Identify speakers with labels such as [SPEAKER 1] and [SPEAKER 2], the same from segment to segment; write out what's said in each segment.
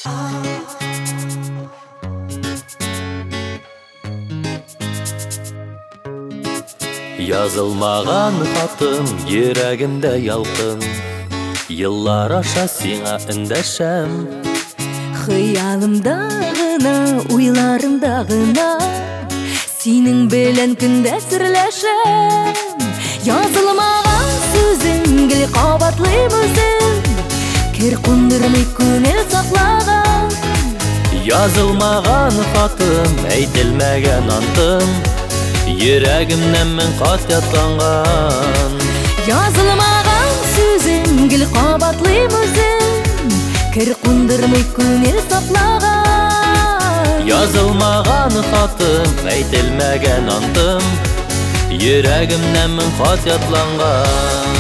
[SPEAKER 1] Yazılmаған хатым йөрәгемдә ялкын, еллар аша сиңа эндәшәм.
[SPEAKER 2] Хыялымда гына, уйларымда гына, синең белән көндә серләшәм. Язылмаган сүзең гел кабатлыйм үзем, кер кундырмый күңел саклаган.
[SPEAKER 1] Язылмаған хатым, әйтелмәгән антым, йөрәгемнән мең кат ятланган.
[SPEAKER 2] Язылмаган сүзең гел кабатлыйм үзем, кер кундырмый күңел саклаган.
[SPEAKER 1] Язылмаған хатым, әйтелмәгән антым, йөрәгемнән мең кат ятланган.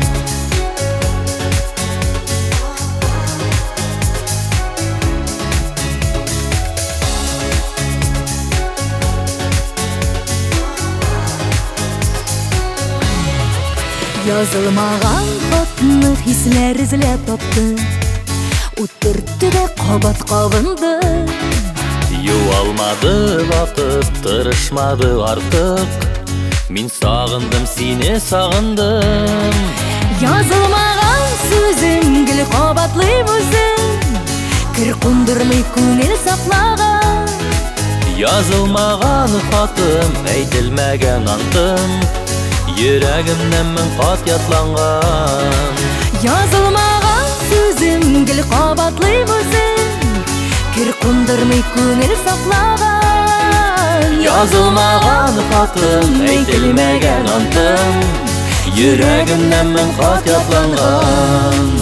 [SPEAKER 2] Язылмаган хатны хисләр эзләп тапты, утыртты да кабат кабынды.
[SPEAKER 1] Юалмады вакыт, тырышмады артык, мин сагындым сине, сагындым.
[SPEAKER 2] Язылмаган сүзең гел кабатлыйм үзем, кер кундырмый күңел саклаган.
[SPEAKER 1] Язылмаган хатым, әйтелмәгән антым, йөрәгемнән мең кат ятланган.
[SPEAKER 2] Язылмаган сүзең гел кабатлыйм үзем, кер кундырмый күңел саклаган.
[SPEAKER 1] Язылмаган хатым, әйтелмәгән антым, йөрәгемнән мең кат ятланган.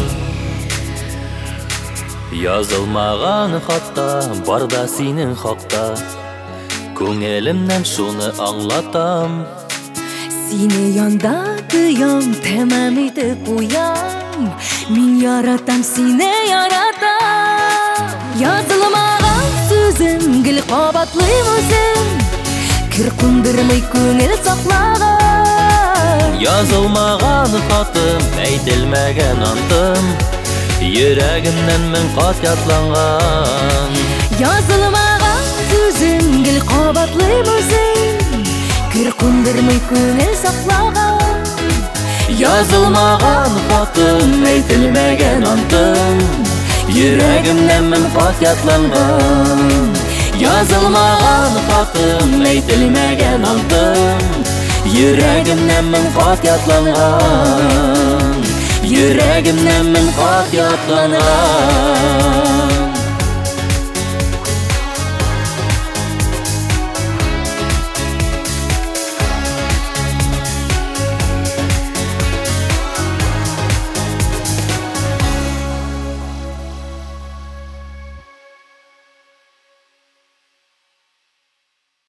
[SPEAKER 1] Язылмаган хатта бар да синең хакта, күңелемнән шуны аңлатам.
[SPEAKER 2] Сине янда тоям, тәмам итеп куям, мин яратам, сине яратам. Язылмаган сүзең гел кабатлыйм үзем, кер кундырмый күңел саклаган.
[SPEAKER 1] Язылмаган хатым, әйтелмәгән антым, йөрәгемнән мең кат ятланган.
[SPEAKER 2] Язылмаган сүзең гел кабатлыйм үзем, кер кундырмый күңел саклаган.
[SPEAKER 1] Язылмаган хатым, әйтелмәгән антым, йөрәгемнән мең кат ятланган. Язылмаган хатым, әйтелмәгән антым, йөрәгемнән мең кат ятланган. Йөрәгемнән мең кат ятланган.